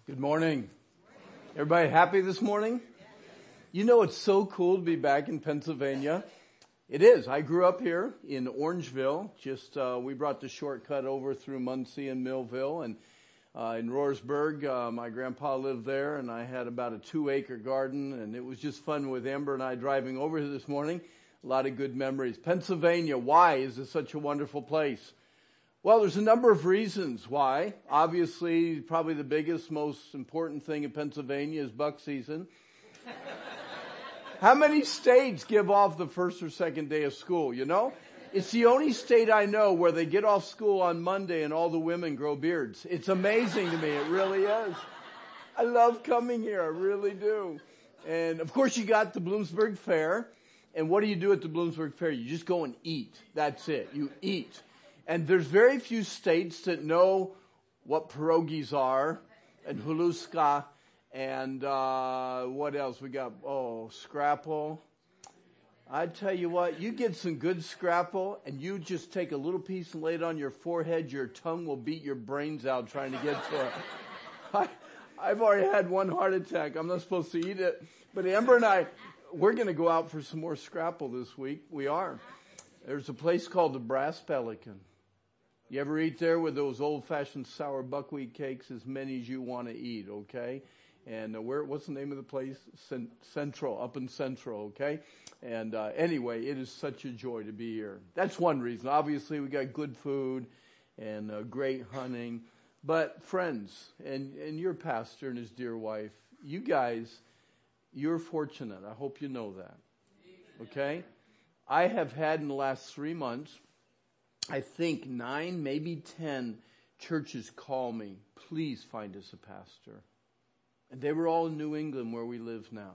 Good morning. Everybody happy this morning? You know, it's so cool to be back in Pennsylvania. It is. I grew up here in Orangeville. We brought the shortcut over through Muncie and Millville, and in Roarsburg, my grandpa lived there, and I had about a 2-acre garden, and it was just fun with Amber and I driving over here this morning. A lot of good memories. Pennsylvania, why is it such a wonderful place? Well, there's a number of reasons why. Obviously, probably the biggest, most important thing in Pennsylvania is buck season. How many states give off the first or second day of school, you know? It's the only state I know where they get off school on Monday and all the women grow beards. It's amazing to me. It really is. I love coming here. I really do. And, of course, you got the Bloomsburg Fair. And what do you do at the Bloomsburg Fair? You just go and eat. That's it. You eat. And there's very few states that know what pierogies are and huluska and what else we got? Oh, scrapple. I tell you what, you get some good scrapple and you just take a little piece and lay it on your forehead, your tongue will beat your brains out trying to get to it. I've already had one heart attack. I'm not supposed to eat it. But Amber and I, we're going to go out for some more scrapple this week. We are. There's a place called the Brass Pelican. You ever eat there with those old-fashioned sour buckwheat cakes? As many as you want to eat, okay? And what's the name of the place? Central, up in Central, okay? And anyway, it is such a joy to be here. That's one reason. Obviously, we got good food and great hunting. But friends, and your pastor and his dear wife, you guys, you're fortunate. I hope you know that, okay? I have had in the last 3 months, I think 9, maybe 10 churches call me, please find us a pastor. And they were all in New England where we live now.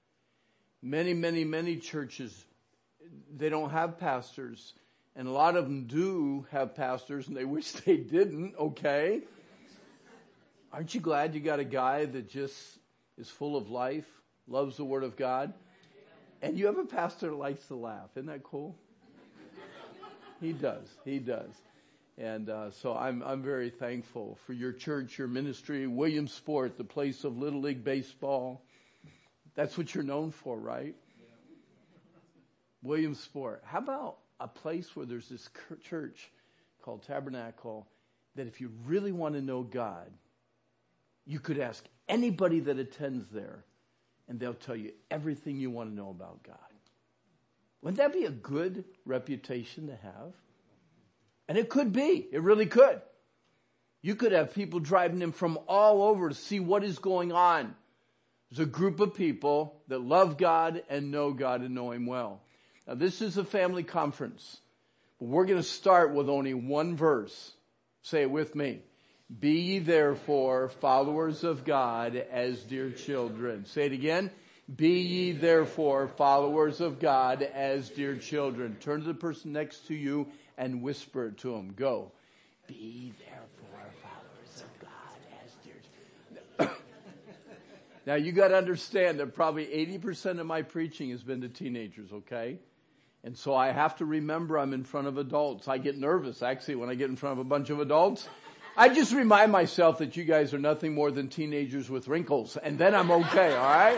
Many churches, they don't have pastors. And a lot of them do have pastors and they wish they didn't, okay? Aren't you glad you got a guy that just is full of life, loves the Word of God? And you have a pastor that likes to laugh. Isn't that cool? He does. And so I'm very thankful for your church, your ministry, Williamsport, the place of Little League Baseball. That's what you're known for, right? Williamsport. How about a place where there's this church called Tabernacle that if you really want to know God, you could ask anybody that attends there and they'll tell you everything you want to know about God. Wouldn't that be a good reputation to have? And it could be. It really could. You could have people driving in from all over to see what is going on. There's a group of people that love God and know Him well. Now, this is a family conference. But we're going to start with only one verse. Say it with me. Be ye therefore followers of God as dear children. Say it again. Be ye therefore followers of God as dear children. Turn to the person next to you and whisper it to him. Go. Be therefore followers of God as dear children. Now you got to understand that probably 80% of my preaching has been to teenagers, okay? And so I have to remember I'm in front of adults. I get nervous actually when I get in front of a bunch of adults. I just remind myself that you guys are nothing more than teenagers with wrinkles, and then I'm okay, all right?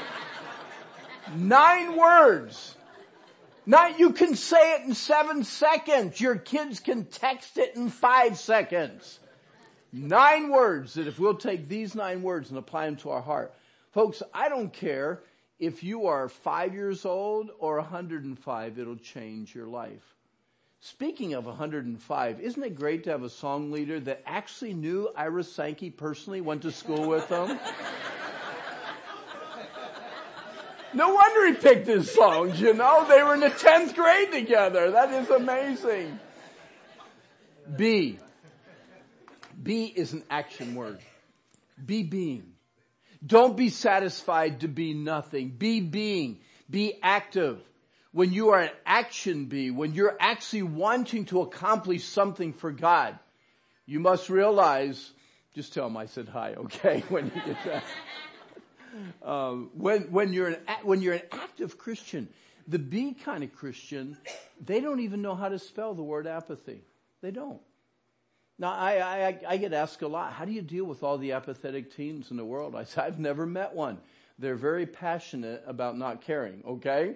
9 words. You can say it in 7 seconds. Your kids can text it in 5 seconds. 9 words that if we'll take these 9 words and apply them to our heart. Folks, I don't care if you are 5 years old or 105, it'll change your life. Speaking of 105, isn't it great to have a song leader that actually knew Ira Sankey personally, went to school with him? No wonder he picked his songs, you know. They were in the 10th grade together. That is amazing. Be. Be is an action word. Be being. Don't be satisfied to be nothing. Be being. Be active. When you are an action bee, when you're actually wanting to accomplish something for God, you must realize, just tell them I said hi, okay, when you get that. When you're an active Christian, the B kind of Christian, they don't even know how to spell the word apathy. They don't. Now, I get asked a lot, how do you deal with all the apathetic teens in the world? I say, I've never met one. They're very passionate about not caring, okay?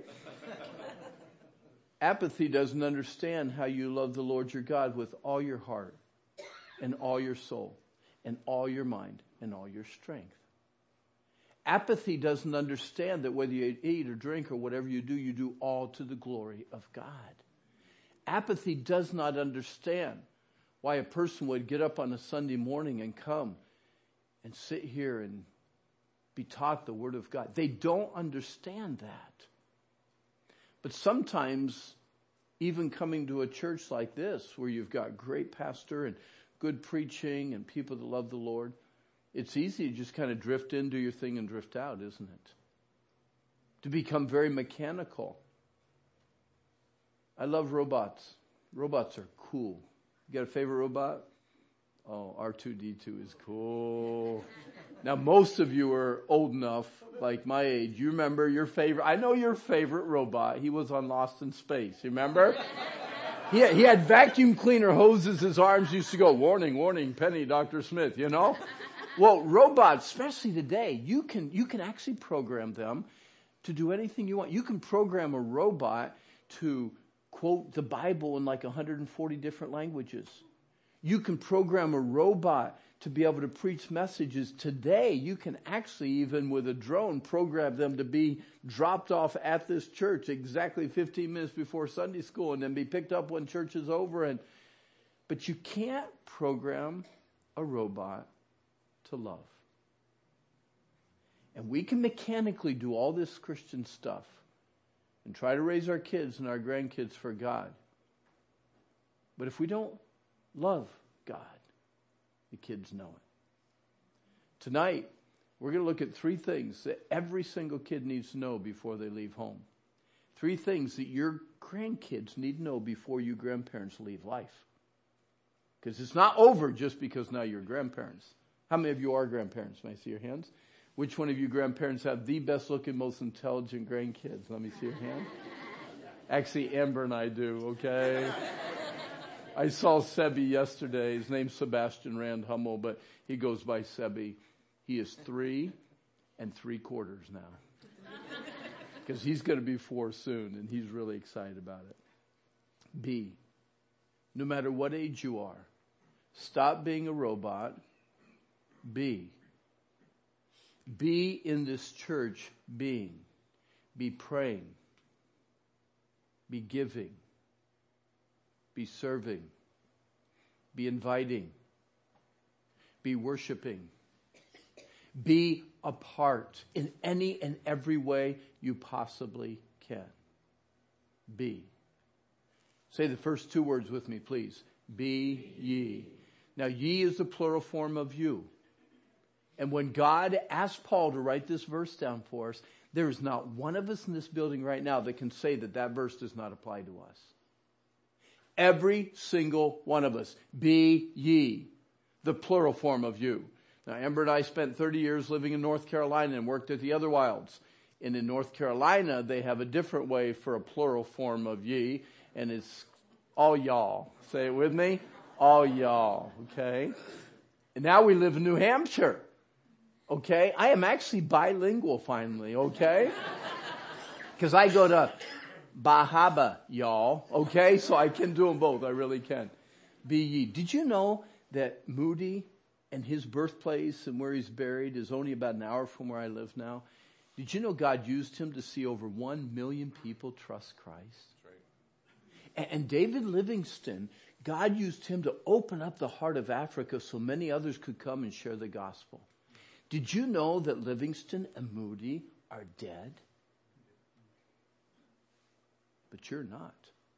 Apathy doesn't understand how you love the Lord your God with all your heart and all your soul and all your mind and all your strength. Apathy doesn't understand that whether you eat or drink or whatever you do all to the glory of God. Apathy does not understand why a person would get up on a Sunday morning and come and sit here and be taught the Word of God. They don't understand that. But sometimes, even coming to a church like this, where you've got great pastor and good preaching and people that love the Lord, it's easy to just kind of drift in, do your thing, and drift out, isn't it? To become very mechanical. I love robots. Robots are cool. You got a favorite robot? Oh, R2-D2 is cool. Now, most of you are old enough, like my age. You remember your favorite? I know your favorite robot. He was on Lost in Space. You remember? He had vacuum cleaner hoses. His arms used to go, warning, warning, Penny, Dr. Smith, you know? Well, robots, especially today, you can actually program them to do anything you want. You can program a robot to quote the Bible in like 140 different languages. You can program a robot to be able to preach messages. Today, you can actually, even with a drone, program them to be dropped off at this church exactly 15 minutes before Sunday school and then be picked up when church is over. But you can't program a robot to love. And we can mechanically do all this Christian stuff and try to raise our kids and our grandkids for God. But if we don't love God, the kids know it. Tonight, we're going to look at 3 things that every single kid needs to know before they leave home. 3 things that your grandkids need to know before you grandparents leave life. Because it's not over just because now you're grandparents. How many of you are grandparents? May I see your hands? Which one of you grandparents have the best looking, most intelligent grandkids? Let me see your hand. Actually, Amber and I do, okay? I saw Sebi yesterday. His name's Sebastian Rand Hummel, but he goes by Sebi. He is 3 3/4 now. Because he's going to be 4 soon, and he's really excited about it. B, no matter what age you are, stop being a robot. B, be in this church being. Be praying. Be giving. Be serving. Be inviting. Be worshiping. Be a part in any and every way you possibly can. Be. Say the first 2 words with me, please. Be ye. Now, ye is the plural form of you. And when God asked Paul to write this verse down for us, there is not one of us in this building right now that can say that verse does not apply to us. Every single one of us. Be ye, the plural form of you. Now, Amber and I spent 30 years living in North Carolina and worked at the Other Wilds. And in North Carolina, they have a different way for a plural form of ye, and it's all y'all. Say it with me. All y'all, okay? And now we live in New Hampshire. Okay, I am actually bilingual finally, okay? Because I go to Bahaba, y'all, okay? So I can do them both, I really can. Be ye. Did you know that Moody and his birthplace and where he's buried is only about an hour from where I live now? Did you know God used him to see over 1 million people trust Christ? That's right. And David Livingstone, God used him to open up the heart of Africa so many others could come and share the gospel. Did you know that Livingstone and Moody are dead? But you're not.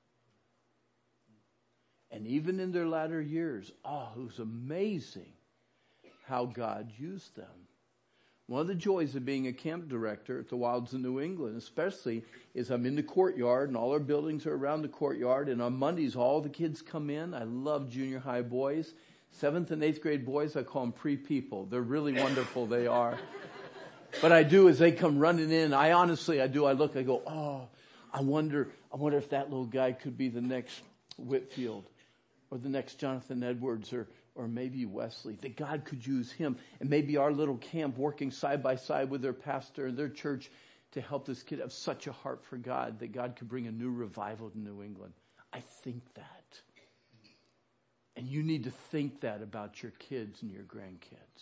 And even in their latter years, it was amazing how God used them. One of the joys of being a camp director at the Wilds in New England, especially, is I'm in the courtyard and all our buildings are around the courtyard, and on Mondays all the kids come in. I love junior high boys. 7th and 8th grade boys, I call them pre-people. They're really wonderful, they are. What I do is they come running in. I look, I go, I wonder if that little guy could be the next Whitfield. or the next Jonathan Edwards, or maybe Wesley, that God could use him, and maybe our little camp working side by side with their pastor and their church to help this kid have such a heart for God that God could bring a new revival to New England. I think that. And you need to think that about your kids and your grandkids.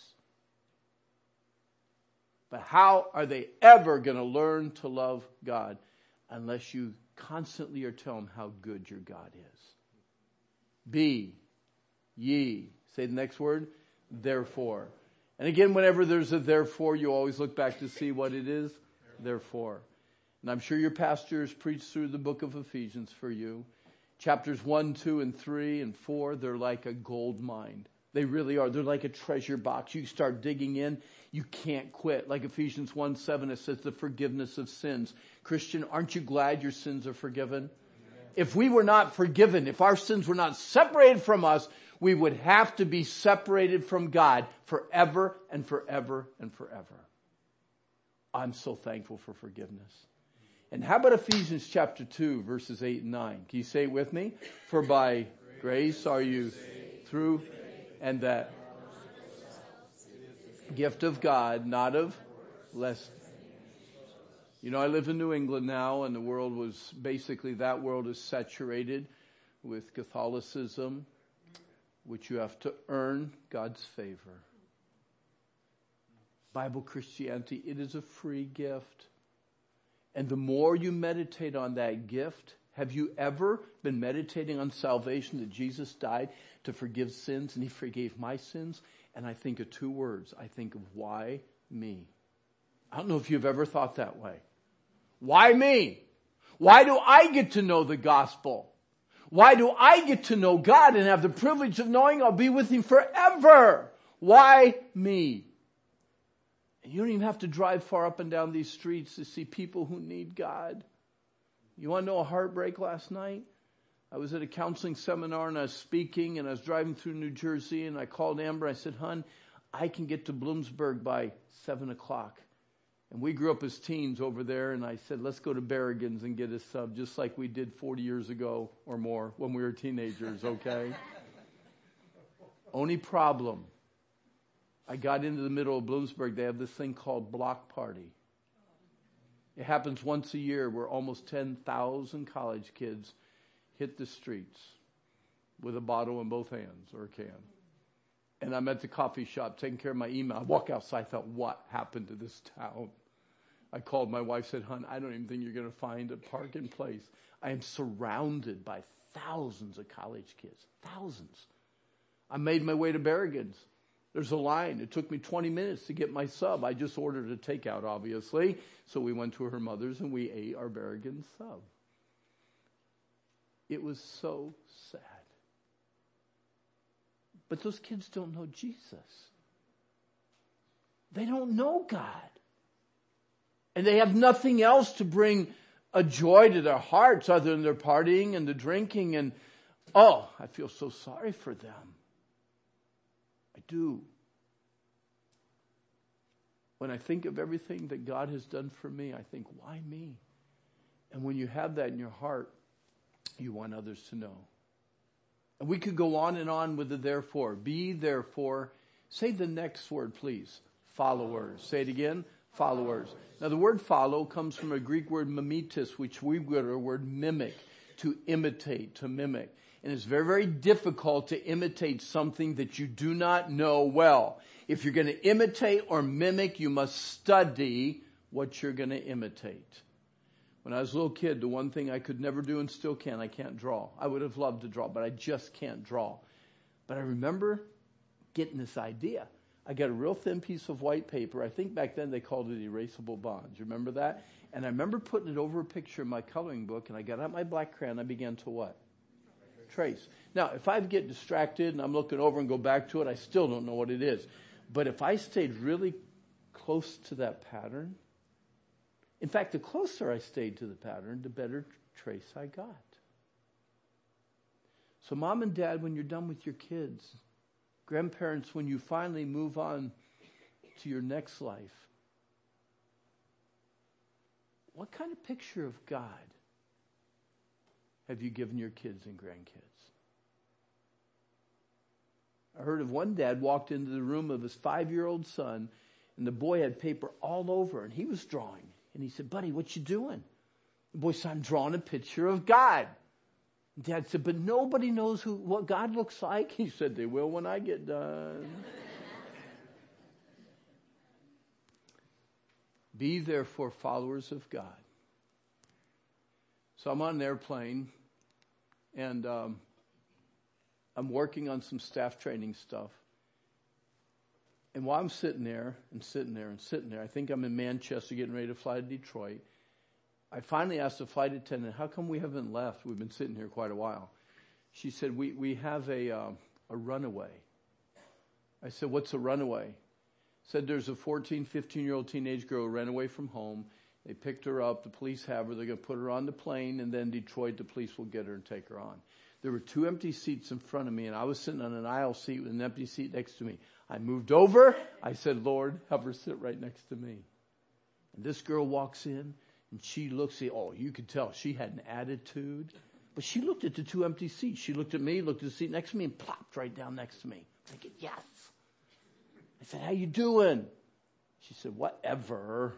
But how are they ever going to learn to love God unless you constantly are telling them how good your God is? Be ye. Say the next word. Therefore. And again, whenever there's a therefore, you always look back to see what it is. Therefore. And I'm sure your pastors preached through the book of Ephesians for you. Chapters 1, 2, and 3, and 4, they're like a gold mine. They really are. They're like a treasure box. You start digging in, you can't quit. Like Ephesians 1:7, it says the forgiveness of sins. Christian, aren't you glad your sins are forgiven? If we were not forgiven, if our sins were not separated from us, we would have to be separated from God forever and forever and forever. I'm so thankful for forgiveness. And how about Ephesians chapter 2, verses 8 and 9? Can you say it with me? For by grace are you through, and that gift of God, not of less. You know, I live in New England now, and the world was basically, that world is saturated with Catholicism, which you have to earn God's favor. Bible Christianity, it is a free gift. And the more you meditate on that gift, have you ever been meditating on salvation, that Jesus died to forgive sins and he forgave my sins? And I think of two words. I think of why me? I don't know if you've ever thought that way. Why me? Why do I get to know the gospel? Why do I get to know God and have the privilege of knowing I'll be with him forever? Why me? And you don't even have to drive far up and down these streets to see people who need God. You want to know a heartbreak last night? I was at a counseling seminar and I was speaking and I was driving through New Jersey and I called Amber. I said, "Hun, I can get to Bloomsburg by 7 o'clock. And we grew up as teens over there, and I said, let's go to Berrigan's and get a sub, just like we did 40 years ago or more when we were teenagers, okay? Only problem, I got into the middle of Bloomsburg. They have this thing called Block Party. It happens once a year where almost 10,000 college kids hit the streets with a bottle in both hands or a can. And I'm at the coffee shop taking care of my email. I walk outside, I thought, what happened to this town? I called my wife, said, "Hun, I don't even think you're going to find a parking place." I am surrounded by thousands of college kids. Thousands. I made my way to Berrigan's. There's a line. It took me 20 minutes to get my sub. I just ordered a takeout, obviously. So we went to her mother's and we ate our Berrigan's sub. It was so sad. But those kids don't know Jesus. They don't know God. And they have nothing else to bring a joy to their hearts other than their partying and the drinking. And, oh, I feel so sorry for them. I do. When I think of everything that God has done for me, I think, why me? And when you have that in your heart, you want others to know. And we could go on and on with the therefore. Be therefore. Say the next word, please. Followers. Say it again. Followers. Now the word follow comes from a Greek word mimetis, which we get our word mimic, to imitate, to mimic. And it's very, very difficult to imitate something that you do not know well. If you're going to imitate or mimic, you must study what you're going to imitate. When I was a little kid, the one thing I could never do and still can't, I can't draw. I would have loved to draw, but I just can't draw. But I remember getting this idea. I got a real thin piece of white paper. I think back then they called it erasable bonds. You remember that? And I remember putting it over a picture in my coloring book, and I got out my black crayon and I began to what? Trace. Now, if I get distracted and I'm looking over and go back to it, I still don't know what it is. But if I stayed really close to that pattern, in fact, the closer I stayed to the pattern, the better trace I got. So mom and dad, when you're done with your kids, grandparents, when you finally move on to your next life, what kind of picture of God have you given your kids and grandkids? I heard of one dad walked into the room of his 5-year-old son, and the boy had paper all over, and he was drawing. And he said, "Buddy, what you doing?" The boy said, "I'm drawing a picture of God." And Dad said, "But nobody knows what God looks like." He said, "They will when I get done." Be therefore followers of God. So I'm on an airplane, and I'm working on some staff training stuff. And while I'm sitting there, I think I'm in Manchester getting ready to fly to Detroit. I finally asked the flight attendant, "How come we haven't left? We've been sitting here quite a while." She said, we have a runaway. I said, "What's a runaway?" Said there's a 14, 15-year-old teenage girl who ran away from home. They picked her up. The police have her. They're going to put her on the plane, and then Detroit, the police will get her and take her on. There were 2 empty seats in front of me, and I was sitting on an aisle seat with an empty seat next to me. I moved over. I said, "Lord, have her sit right next to me." And this girl walks in, and she looks, you could tell she had an attitude. But she looked at the 2 empty seats. She looked at me, looked at the seat next to me, and plopped right down next to me. Thinking, yes. I said, "How you doing?" She said, "Whatever."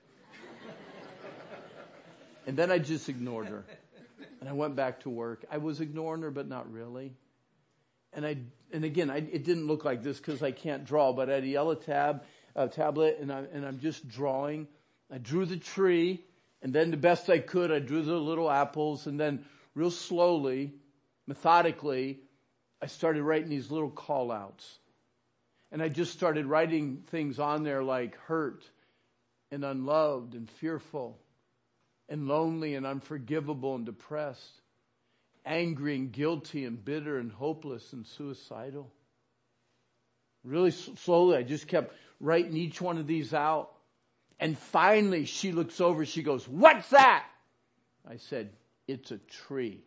And then I just ignored her. And I went back to work. I was ignoring her, but not really. And again, it didn't look like this because I can't draw, but I had a yellow tablet, and I'm just drawing. I drew the tree, and then the best I could, I drew the little apples, and then real slowly, methodically, I started writing these little call-outs. And I just started writing things on there like hurt and unloved and fearful and lonely and unforgivable and depressed, angry and guilty and bitter and hopeless and suicidal. Really slowly, I just kept writing each one of these out. And finally, she looks over, she goes, "What's that?" I said, "It's a tree."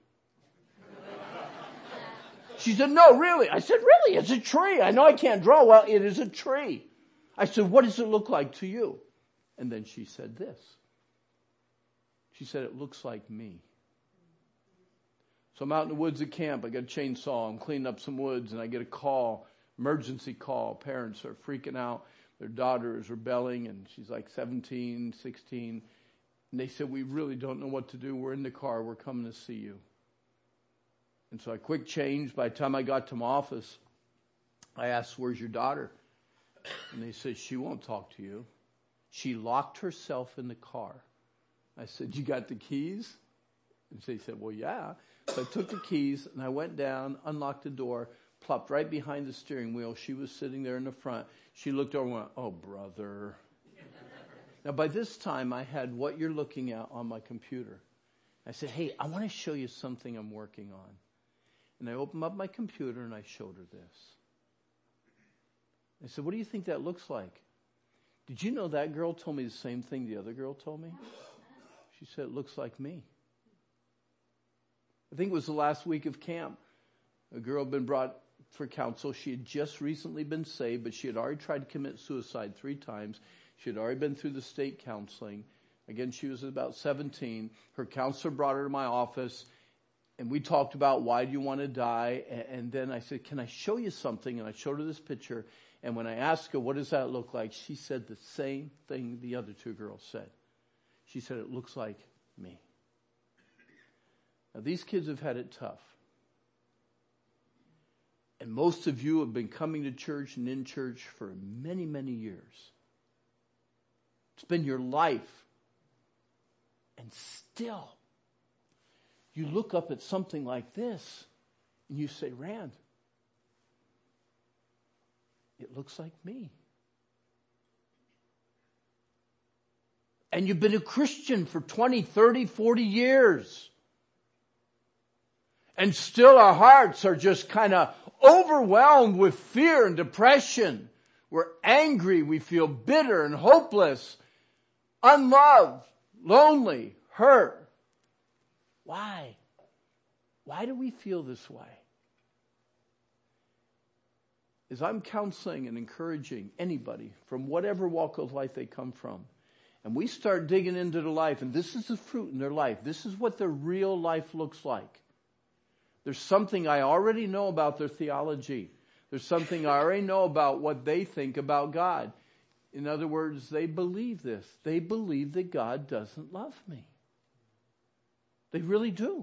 She said, "No, really?" I said, "Really, it's a tree. I know I can't draw well. It is a tree." I said, "What does it look like to you?" And then she said this. She said, "It looks like me." So I'm out in the woods at camp. I got a chainsaw. I'm cleaning up some woods, and I get a call, emergency call. Parents are freaking out. Their daughter is rebelling, and she's like 17, 16. And they said, "We really don't know what to do. We're in the car. We're coming to see you." And so I quick changed. By the time I got to my office, I asked, "Where's your daughter?" And they said, "She won't talk to you. She locked herself in the car." I said, "You got the keys?" And they said, "Well, yeah." So I took the keys and I went down, unlocked the door, plopped right behind the steering wheel. She was sitting there in the front. She looked over and went, "Oh, brother." Now, by this time, I had what you're looking at on my computer. I said, "Hey, I want to show you something I'm working on." And I opened up my computer and I showed her this. I said, "What do you think that looks like?" Did you know that girl told me the same thing the other girl told me? She said, "It looks like me." I think it was the last week of camp. A girl had been brought for counsel. She had just recently been saved, but she had already tried to commit suicide 3 times. She had already been through the state counseling. Again, she was about 17. Her counselor brought her to my office, and we talked about, why do you want to die? And then I said, "Can I show you something?" And I showed her this picture. And when I asked her, "What does that look like?" she said the same thing the other 2 girls said. She said, "It looks like me." Now, these kids have had it tough. And most of you have been coming to church and in church for many, many years. It's been your life. And still, you look up at something like this and you say, "Rand, it looks like me." And you've been a Christian for 20, 30, 40 years. And still our hearts are just kind of overwhelmed with fear and depression. We're angry. We feel bitter and hopeless, unloved, lonely, hurt. Why? Why do we feel this way? As I'm counseling and encouraging anybody from whatever walk of life they come from, and we start digging into their life, and this is the fruit in their life. This is what their real life looks like. There's something I already know about their theology. There's something I already know about what they think about God. In other words, they believe this. They believe that God doesn't love me. They really do.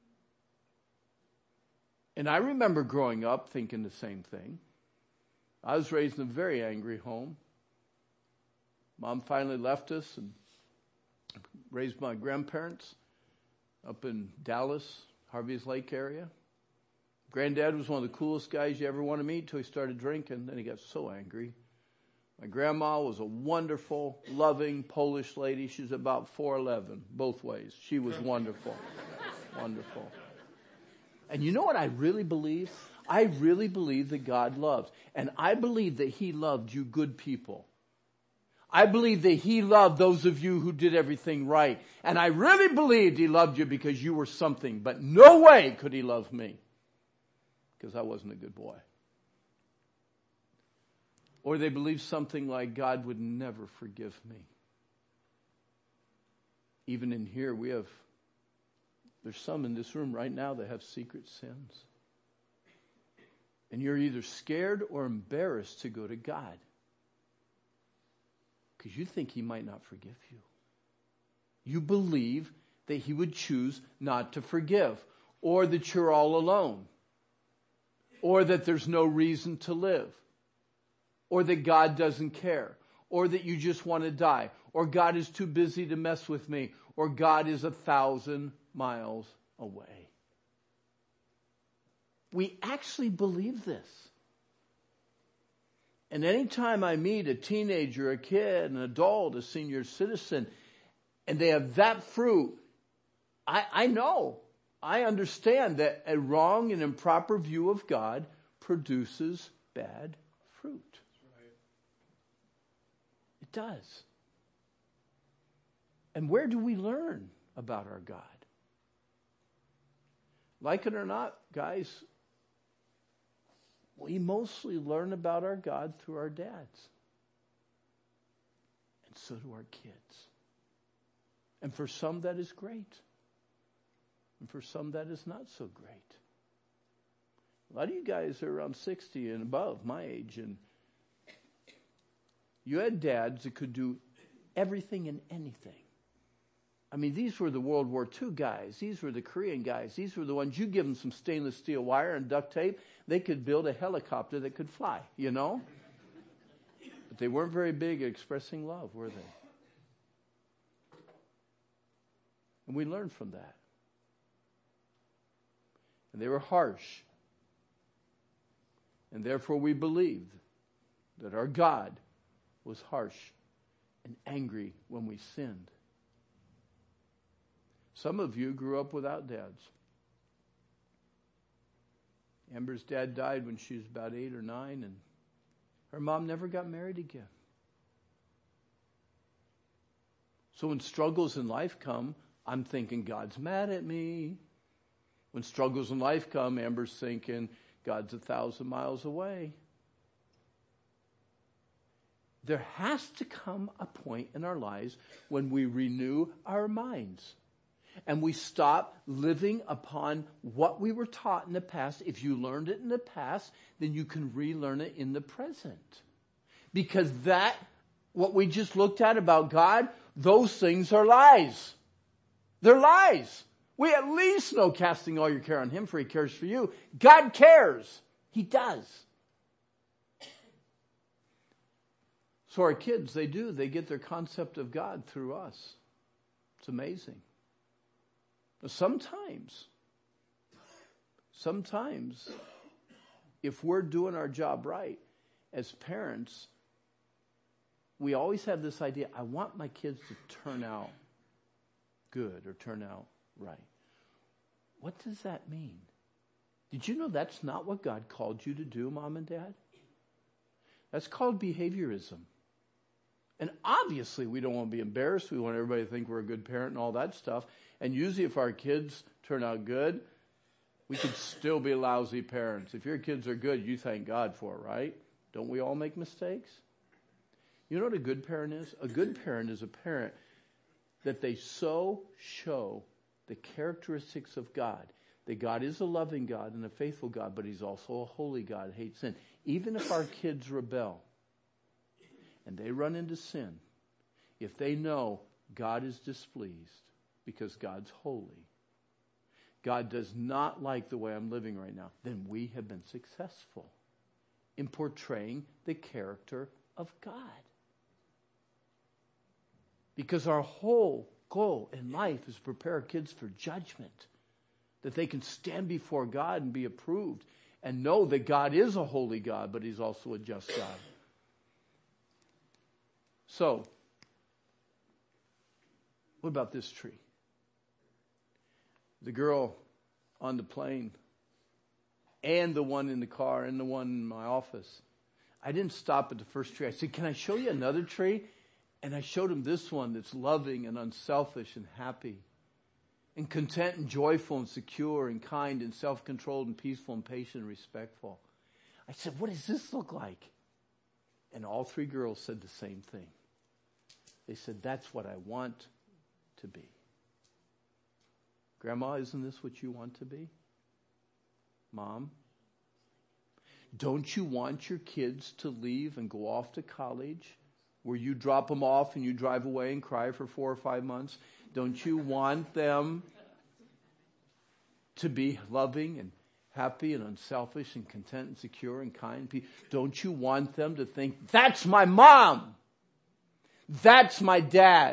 And I remember growing up thinking the same thing. I was raised in a very angry home. Mom finally left us and raised my grandparents up in Dallas, Harvey's Lake area. Granddad was one of the coolest guys you ever want to meet until he started drinking. Then he got so angry. My grandma was a wonderful, loving Polish lady. She was about 4'11", both ways. She was wonderful. Wonderful. And you know what I really believe? I really believe that God loves. And I believe that He loved you good people. I believe that He loved those of you who did everything right. And I really believed He loved you because you were something. But no way could He love me, because I wasn't a good boy. Or they believe something like God would never forgive me. Even in here, there's some in this room right now that have secret sins. And you're either scared or embarrassed to go to God, because you think He might not forgive you. You believe that He would choose not to forgive, or that you're all alone, or that there's no reason to live, or that God doesn't care, or that you just want to die, or God is too busy to mess with me, or God is 1,000 miles away. We actually believe this. And anytime I meet a teenager, a kid, an adult, a senior citizen, and they have that fruit, I know, I understand that a wrong and improper view of God produces bad fruit. It does. And where do we learn about our God? Like it or not, guys, we mostly learn about our God through our dads. And so do our kids. And for some that is great. And for some that is not so great. A lot of you guys are around 60 and above, my age, and you had dads that could do everything and anything. I mean, these were the World War II guys. These were the Korean guys. These were the ones, you give them some stainless steel wire and duct tape, they could build a helicopter that could fly, you know? But they weren't very big at expressing love, were they? And we learned from that. And they were harsh. And therefore we believed that our God was harsh and angry when we sinned. Some of you grew up without dads. Amber's dad died when she was about 8 or 9, and her mom never got married again. So when struggles in life come, I'm thinking, God's mad at me. When struggles in life come, Amber's thinking, God's 1,000 miles away. There has to come a point in our lives when we renew our minds. And we stop living upon what we were taught in the past. If you learned it in the past, then you can relearn it in the present. Because what we just looked at about God, those things are lies. They're lies. We at least know casting all your care on Him, for He cares for you. God cares. He does. So our kids, they get their concept of God through us. It's amazing. Sometimes, if we're doing our job right, as parents, we always have this idea, I want my kids to turn out good or turn out right. What does that mean? Did you know that's not what God called you to do, Mom and Dad? That's called behaviorism. And obviously we don't want to be embarrassed. We want everybody to think we're a good parent and all that stuff. And usually if our kids turn out good, we could still be lousy parents. If your kids are good, you thank God for it, right? Don't we all make mistakes? You know what a good parent is? A good parent is a parent that they so show the characteristics of God that God is a loving God and a faithful God, but he's also a holy God, hates sin. Even if our kids rebel and they run into sin, if they know God is displeased because God's holy, God does not like the way I'm living right now, then we have been successful in portraying the character of God. Because our whole goal in life is to prepare our kids for judgment, that they can stand before God and be approved and know that God is a holy God, but he's also a just God. So, what about this tree? The girl on the plane and the one in the car and the one in my office. I didn't stop at the first tree. I said, can I show you another tree? And I showed him this one that's loving and unselfish and happy and content and joyful and secure and kind and self-controlled and peaceful and patient and respectful. I said, what does this look like? And all three girls said the same thing. They said, that's what I want to be. Grandma, isn't this what you want to be? Mom? Don't you want your kids to leave and go off to college where you drop them off and you drive away and cry for 4 or 5 months? Don't you want them to be loving and happy and unselfish and content and secure and kind? Don't you want them to think, that's my mom. That's my dad.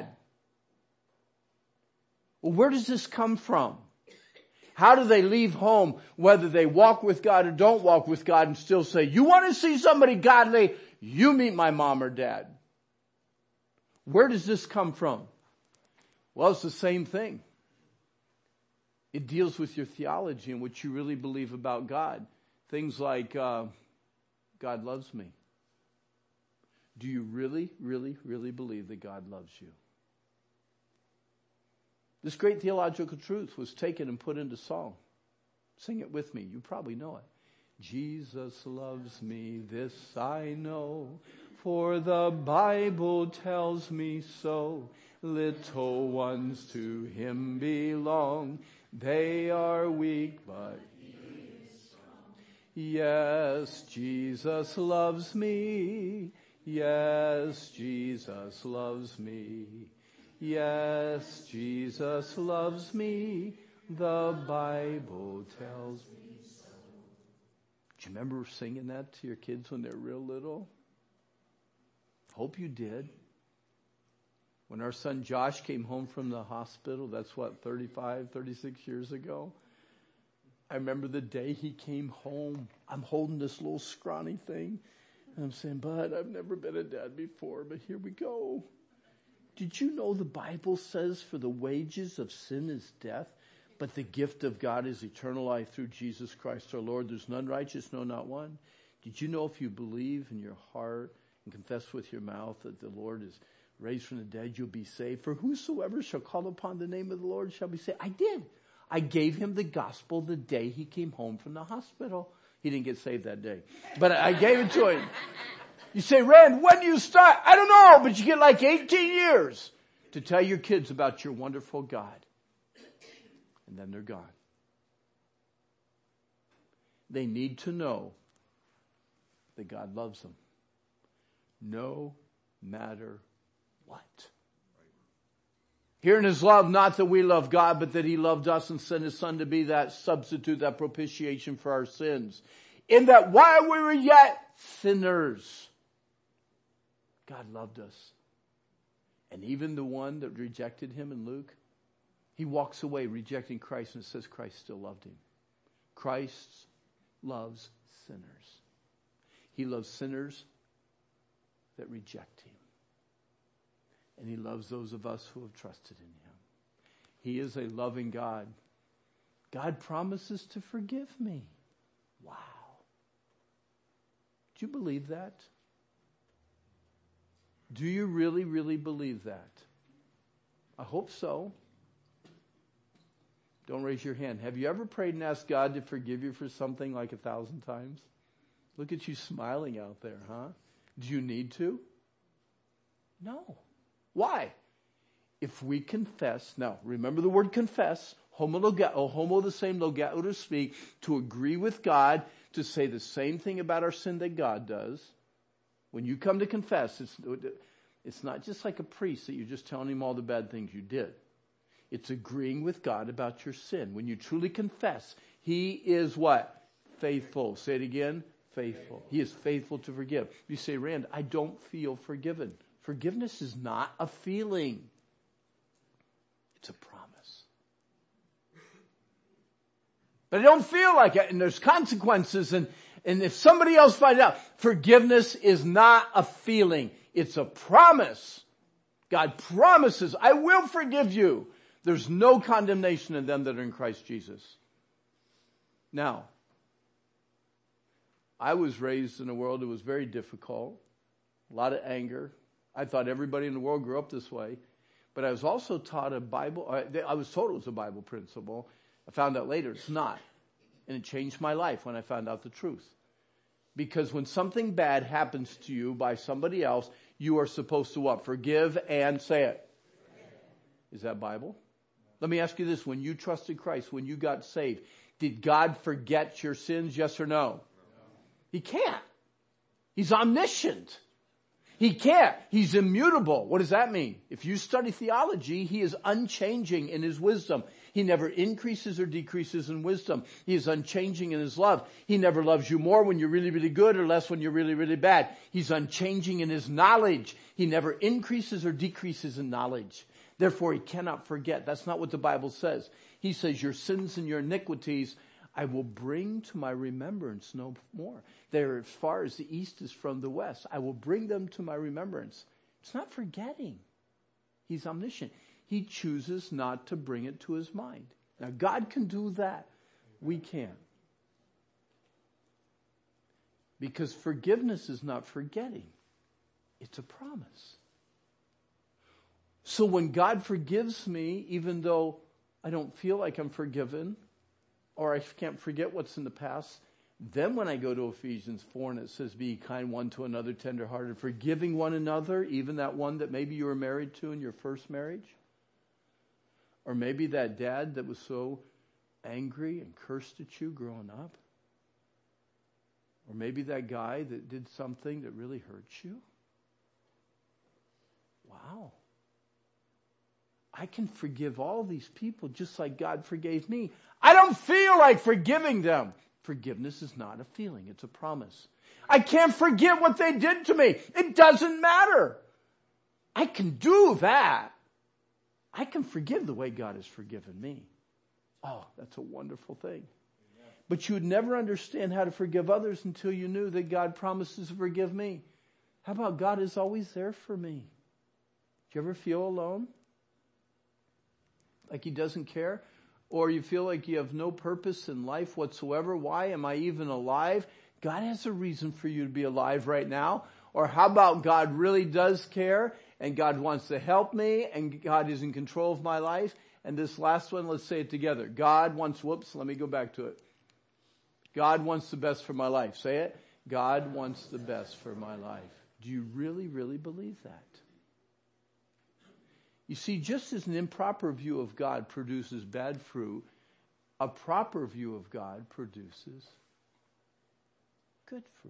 Well, where does this come from? How do they leave home, whether they walk with God or don't walk with God, and still say, you want to see somebody godly? You meet my mom or dad. Where does this come from? Well, it's the same thing. It deals with your theology and what you really believe about God. Things like, God loves me. Do you really, really, really believe that God loves you? This great theological truth was taken and put into song. Sing it with me. You probably know it. Jesus loves me, this I know, for the Bible tells me so. Little ones to him belong. They are weak, but he is strong. Yes, Jesus loves me. Yes, Jesus loves me. Yes, Jesus loves me. The Bible tells me so. Do you remember singing that to your kids when they're real little? Hope you did. When our son Josh came home from the hospital, that's 36 years ago. I remember the day he came home. I'm holding this little scrawny thing. And I'm saying, Bud, I've never been a dad before, but here we go. Did you know the Bible says for the wages of sin is death, but the gift of God is eternal life through Jesus Christ our Lord? There's none righteous, no, not one. Did you know if you believe in your heart and confess with your mouth that the Lord is raised from the dead, you'll be saved? For whosoever shall call upon the name of the Lord shall be saved. I did. I gave him the gospel the day he came home from the hospital. He didn't get saved that day, but I gave it to him. You say, Rand, when do you start? I don't know, but you get like 18 years to tell your kids about your wonderful God. And then they're gone. They need to know that God loves them, no matter what. Herein is love, not that we love God, but that he loved us and sent his son to be that substitute, that propitiation for our sins. In that while we were yet sinners, God loved us. And even the one that rejected him in Luke, he walks away rejecting Christ, and it says Christ still loved him. Christ loves sinners. He loves sinners that reject him. And he loves those of us who have trusted in him. He is a loving God. God promises to forgive me. Wow. Do you believe that? Do you really, really believe that? I hope so. Don't raise your hand. Have you ever prayed and asked God to forgive you for something like 1,000 times? Look at you smiling out there, huh? Do you need to? No. Why? If we confess, now remember the word confess, Homo the same, logao to speak, to agree with God, to say the same thing about our sin that God does. When you come to confess, it's not just like a priest that you're just telling him all the bad things you did. It's agreeing with God about your sin. When you truly confess, he is what? Faithful. Say it again. Faithful. He is faithful to forgive. You say, Rand, I don't feel forgiven. Forgiveness is not a feeling. It's a promise. But I don't feel like it, and there's consequences, and if somebody else finds out, forgiveness is not a feeling. It's a promise. God promises, I will forgive you. There's no condemnation in them that are in Christ Jesus. Now, I was raised in a world that was very difficult, a lot of anger. I thought everybody in the world grew up this way. But I was also taught I was told it was a Bible principle. I found out later it's not. And it changed my life when I found out the truth. Because when something bad happens to you by somebody else, you are supposed to what? Forgive and say it. Is that Bible? Let me ask you this. When you trusted Christ, when you got saved, did God forget your sins? Yes or no? He can't. He's omniscient. He can't. He's immutable. What does that mean? If you study theology, he is unchanging in his wisdom. He never increases or decreases in wisdom. He is unchanging in his love. He never loves you more when you're really, really good or less when you're really, really bad. He's unchanging in his knowledge. He never increases or decreases in knowledge. Therefore, he cannot forget. That's not what the Bible says. He says, your sins and your iniquities I will bring to my remembrance no more. They're as far as the east is from the west. I will bring them to my remembrance. It's not forgetting. He's omniscient. He chooses not to bring it to his mind. Now, God can do that. We can't. Because forgiveness is not forgetting. It's a promise. So when God forgives me, even though I don't feel like I'm forgiven, or I can't forget what's in the past, then when I go to Ephesians 4 and it says, be kind one to another, tenderhearted, forgiving one another, even that one that maybe you were married to in your first marriage, or maybe that dad that was so angry and cursed at you growing up, or maybe that guy that did something that really hurt you. Wow. I can forgive all these people just like God forgave me. I don't feel like forgiving them. Forgiveness is not a feeling. It's a promise. I can't forget what they did to me. It doesn't matter. I can do that. I can forgive the way God has forgiven me. Oh, that's a wonderful thing. But you would never understand how to forgive others until you knew that God promises to forgive me. How about God is always there for me? Do you ever feel alone? Like he doesn't care? Or you feel like you have no purpose in life whatsoever? Why am I even alive? God has a reason for you to be alive right now. Or how about God really does care and God wants to help me and God is in control of my life? And this last one, let's say it together. God wants, let me go back to it. God wants the best for my life. Say it. God wants the best for my life. Do you really, really believe that? You see, just as an improper view of God produces bad fruit, a proper view of God produces good fruit.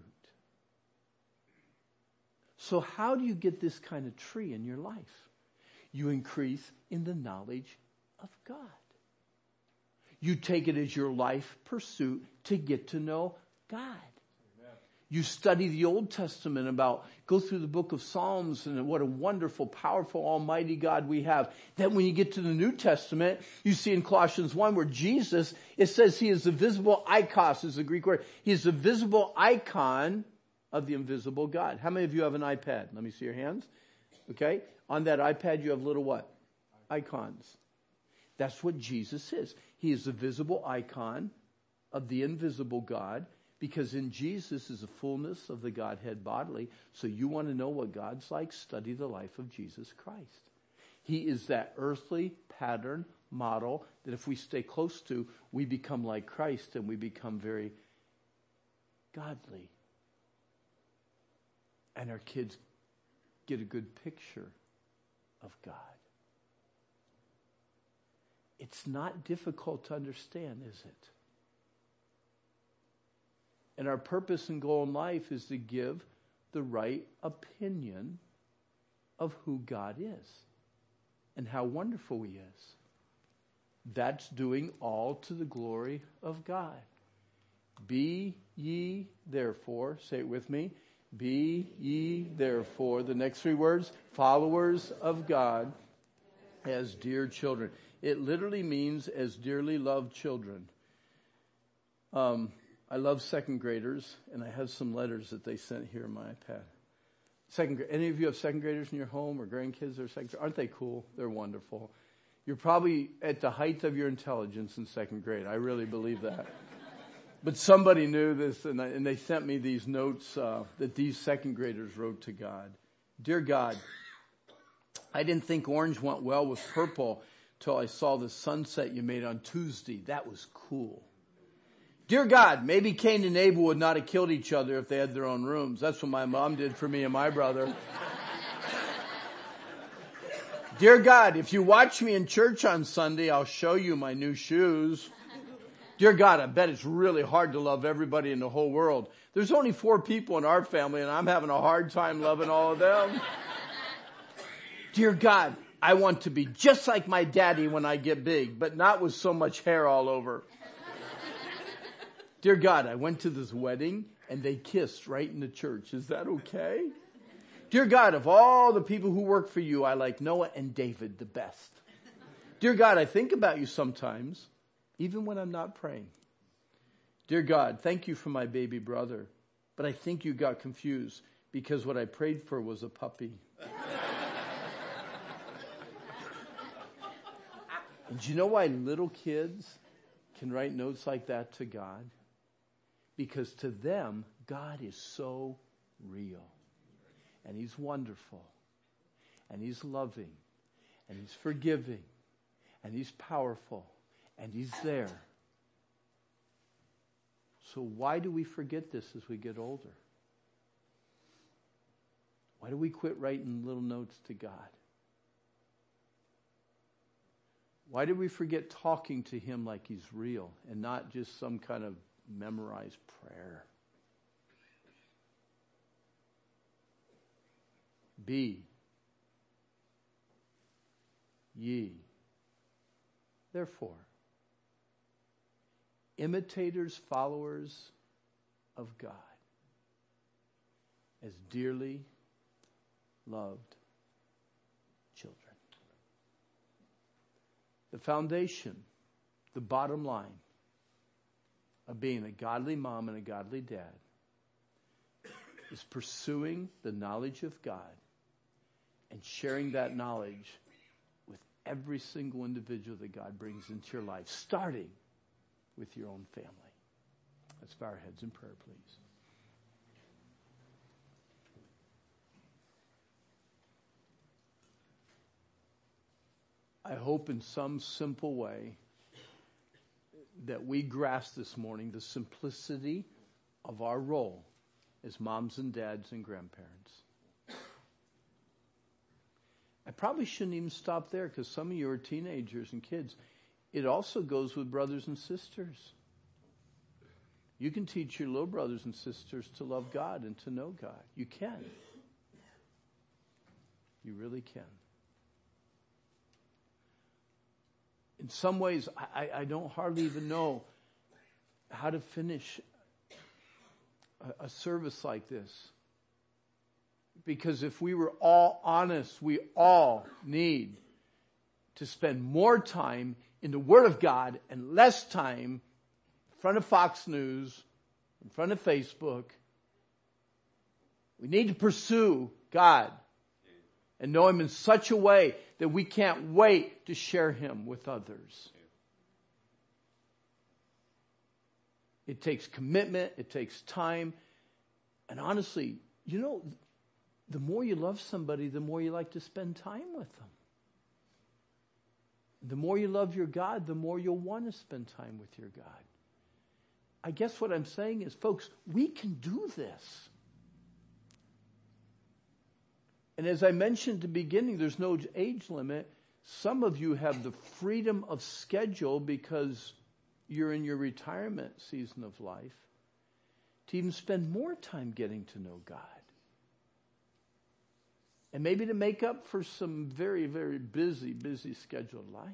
So how do you get this kind of tree in your life? You increase in the knowledge of God. You take it as your life pursuit to get to know God. You study the Old Testament go through the book of Psalms and what a wonderful, powerful, almighty God we have. Then when you get to the New Testament, you see in Colossians 1 where Jesus, it says he is the visible icos is the Greek word. He is the visible icon of the invisible God. How many of you have an iPad? Let me see your hands. Okay. On that iPad you have little what? Icons. That's what Jesus is. He is the visible icon of the invisible God. Because in Jesus is the fullness of the Godhead bodily. So you want to know what God's like? Study the life of Jesus Christ. He is that earthly pattern model that if we stay close to, we become like Christ and we become very godly. And our kids get a good picture of God. It's not difficult to understand, is it? And our purpose and goal in life is to give the right opinion of who God is and how wonderful He is. That's doing all to the glory of God. Be ye therefore, say it with me, be ye therefore, the next three words, followers of God as dear children. It literally means as dearly loved children. I love second graders, and I have some letters that they sent here in my iPad. Any of you have second graders in your home or grandkids that are second graders? Aren't they cool? They're wonderful. You're probably at the height of your intelligence in second grade. I really believe that. But somebody knew this, and they sent me these notes that these second graders wrote to God. Dear God, I didn't think orange went well with purple till I saw the sunset you made on Tuesday. That was cool. Dear God, maybe Cain and Abel would not have killed each other if they had their own rooms. That's what my mom did for me and my brother. Dear God, if you watch me in church on Sunday, I'll show you my new shoes. Dear God, I bet it's really hard to love everybody in the whole world. There's only 4 people in our family, and I'm having a hard time loving all of them. Dear God, I want to be just like my daddy when I get big, but not with so much hair all over. Dear God, I went to this wedding and they kissed right in the church. Is that okay? Dear God, of all the people who work for you, I like Noah and David the best. Dear God, I think about you sometimes, even when I'm not praying. Dear God, thank you for my baby brother, but I think you got confused because what I prayed for was a puppy. And do you know why little kids can write notes like that to God? Because to them, God is so real. And He's wonderful. And He's loving. And He's forgiving. And He's powerful. And He's there. So why do we forget this as we get older? Why do we quit writing little notes to God? Why do we forget talking to Him like He's real and not just some kind of memorized prayer? Be ye therefore imitators, followers of God, as dearly loved children. The foundation, the bottom line of being a godly mom and a godly dad is pursuing the knowledge of God and sharing that knowledge with every single individual that God brings into your life, starting with your own family. Let's bow our heads in prayer, please. I hope in some simple way that we grasp this morning the simplicity of our role as moms and dads and grandparents. I probably shouldn't even stop there because some of you are teenagers and kids. It also goes with brothers and sisters. You can teach your little brothers and sisters to love God and to know God. You can. You really can. In some ways, I don't hardly even know how to finish a service like this. Because if we were all honest, we all need to spend more time in the Word of God and less time in front of Fox News, in front of Facebook. We need to pursue God and know Him in such a way that we can't wait to share Him with others. It takes commitment. It takes time. And honestly, you know, the more you love somebody, the more you like to spend time with them. The more you love your God, the more you'll want to spend time with your God. I guess what I'm saying is, folks, we can do this. And as I mentioned at the beginning, there's no age limit. Some of you have the freedom of schedule because you're in your retirement season of life to even spend more time getting to know God. And maybe to make up for some very, very busy scheduled life.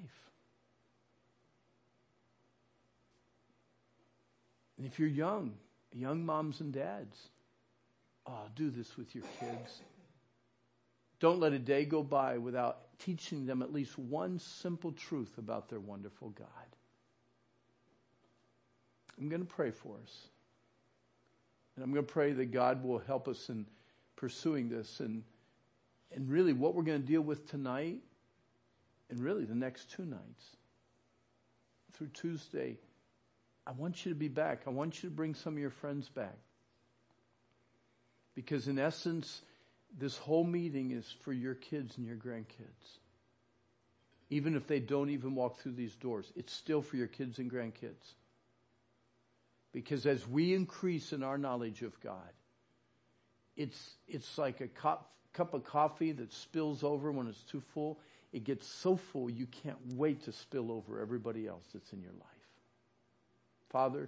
And if you're young moms and dads, do this with your kids. Don't let a day go by without teaching them at least one simple truth about their wonderful God. I'm going to pray for us. And I'm going to pray that God will help us in pursuing this. And really what we're going to deal with tonight and really the next 2 nights through Tuesday, I want you to be back. I want you to bring some of your friends back. Because in essence, this whole meeting is for your kids and your grandkids. Even if they don't even walk through these doors, it's still for your kids and grandkids. Because as we increase in our knowledge of God, it's like a cup of coffee that spills over when it's too full. It gets so full you can't wait to spill over everybody else that's in your life. Father,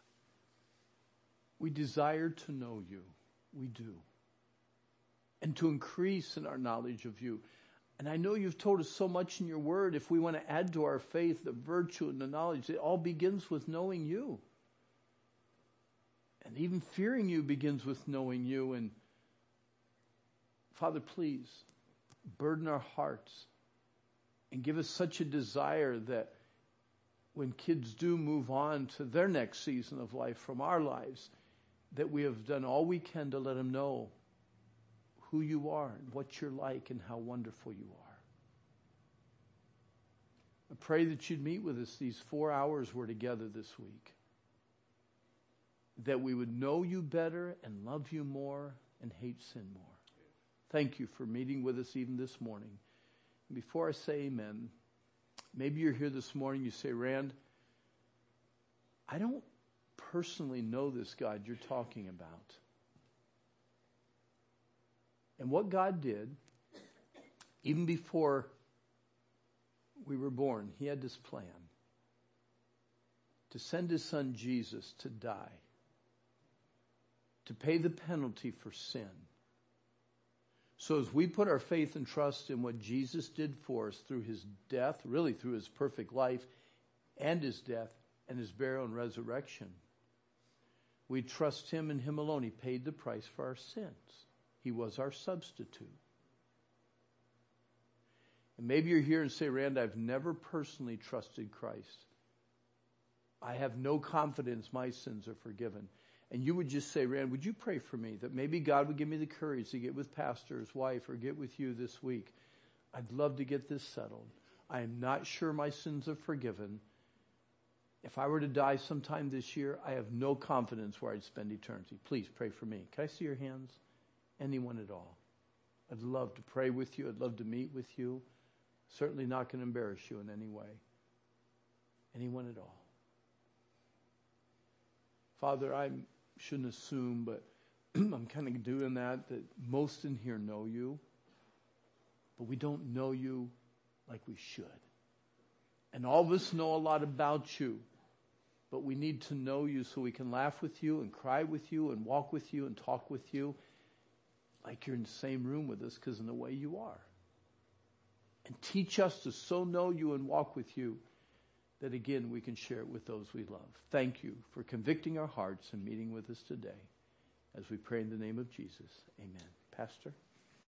we desire to know you. We do. And to increase in our knowledge of you. And I know you've told us so much in your word. If we want to add to our faith the virtue and the knowledge, it all begins with knowing you. And even fearing you begins with knowing you. And Father, please burden our hearts and give us such a desire that when kids do move on to their next season of life from our lives, that we have done all we can to let them know who you are and what you're like and how wonderful you are. I pray that you'd meet with us these 4 hours we're together this week. That we would know you better and love you more and hate sin more. Thank you for meeting with us even this morning. And before I say amen, maybe you're here this morning, you say, Rand, I don't personally know this God you're talking about. And what God did, even before we were born, he had this plan to send his son Jesus to die, to pay the penalty for sin. So as we put our faith and trust in what Jesus did for us through his death, really through his perfect life and his death and his burial and resurrection, we trust him and him alone. He paid the price for our sins. He was our substitute. And maybe you're here and say, Rand, I've never personally trusted Christ. I have no confidence my sins are forgiven. And you would just say, Rand, would you pray for me that maybe God would give me the courage to get with pastor, his wife, or get with you this week. I'd love to get this settled. I am not sure my sins are forgiven. If I were to die sometime this year, I have no confidence where I'd spend eternity. Please pray for me. Can I see your hands? Anyone at all? I'd love to pray with you. I'd love to meet with you. Certainly not going to embarrass you in any way. Anyone at all? Father, I shouldn't assume, but I'm kind of doing that most in here know you, but we don't know you like we should. And all of us know a lot about you, but we need to know you so we can laugh with you and cry with you and walk with you and talk with you like you're in the same room with us because in the way you are. And teach us to so know you and walk with you that again we can share it with those we love. Thank you for convicting our hearts and meeting with us today as we pray in the name of Jesus. Amen. Pastor?